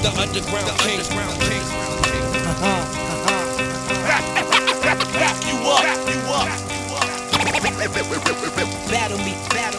The underground king. You up. Battle me.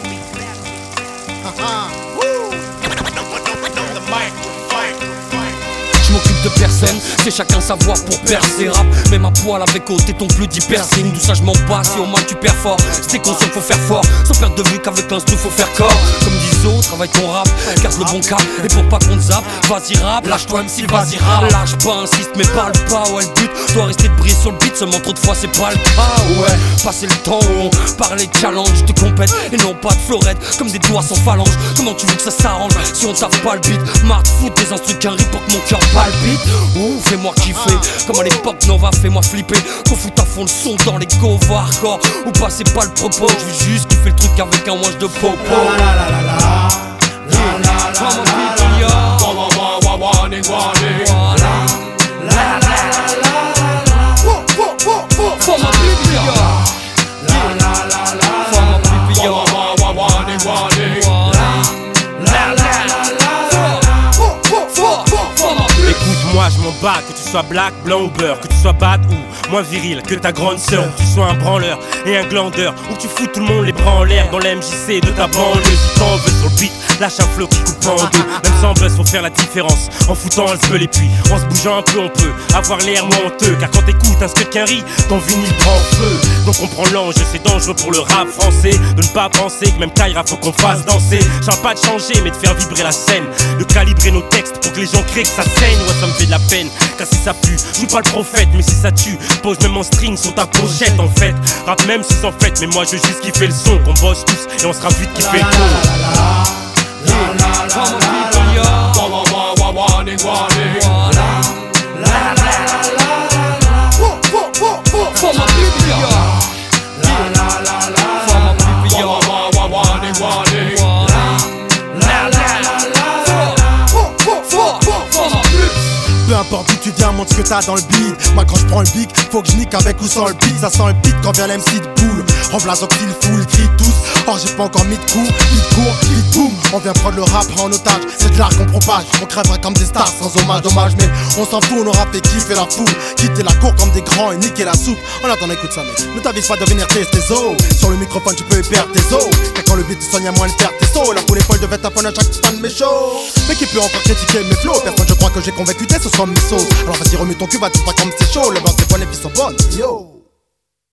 Woo. The microphone. Je m'occupe de personne, c'est chacun sa voix pour percer. Rap, mais ma poêle avec ôté ton plus d'hypersing. Tout ça je m'en passe et au moins tu perds fort. C'est conscient faut faire fort, sans perdre de vue qu'avec l'instru faut faire corps. Comme disent autres, travaille ton rap, garde le bon cap. Et pour pas qu'on te zappe, vas-y rap, lâche-toi MC, vas-y rap. Lâche pas, insiste mais parle pas, ouais le but doit rester de briller sur le beat. Seulement trop de fois c'est pas le cas, ouais. Passer le temps où on parlait de challenge, de compète et non pas de florette. Comme des doigts sans phalange, comment tu veux que ça s'arrange si on tape pas le beat? Marre de foutre des instrus qu'un rip pour que mon cœur palpite. Ouh, fais-moi kiffer, comme à l'époque Nova, fais-moi flipper. Qu'on fout à fond le son dans les go hardcore. Ou pas c'est pas le propos, je veux juste kiffer le truc avec un wash de popo. Moi je m'en bats, que tu sois black, blanc ou beurre, que tu sois bad ou moins viril que ta grande sœur, que tu sois un branleur et un glandeur, ou que tu fous tout le monde les bras en l'air dans l'MJC de ta banlieue. Si t'en veux sur le beat, lâche un flow qui coupe en deux. Même sans buzz faut faire la différence, en foutant un spell et puis en se bougeant un peu on peut avoir l'air honteux. Car quand t'écoutes un skate qu'un riz, ton vinyle prend feu. Donc on prend l'enjeu, c'est dangereux pour le rap français de ne pas penser que même Kaira faut qu'on fasse danser. Je parle pas de changer mais de faire vibrer la scène, de calibrer nos textes pour que les gens crient que ça saigne. Ouais ça me fait de la peine, car si ça pue, je suis pas le prophète. Mais si ça tue, pose même en string sur ta pochette en fait. Rap même si c'est en fait, mais moi je veux juste kiffer le son. Qu'on bosse tous et on sera vite kiffer le con. Peu importe d'où tu viens, montre ce que t'as dans le beat. Moi quand je prends le beat, faut que je nique avec ou sans le beat. Ça sent le beat quand vient l'MC de boule. Remplace au fil full, crie tous. Or j'ai pas encore mis de coups, beat court, beat boom. On vient prendre le rap en otage, c'est de l'art qu'on propage. On crèverait comme des stars sans hommage, dommage. Mais on s'en fout, on aura fait kiffer la foule. Quitter la cour comme des grands et niquer la soupe. En attendant écoute ça mec, ne t'avise pas de venir tester tes os. Sur le microphone tu peux perdre tes os. Mais quand le beat te soigne à moins de perdre tes os. La foule épaule devait t'apprendre à chaque fan de mes shows. Mais qui peut encore critiquer mes flows? Personne je crois que j'ai convaincu tes ce sont mes sauts. Alors vas-y remue ton cul, va tout pas comme c'est chaud. Le beurre des bonnes et puis sont bonnes, yo.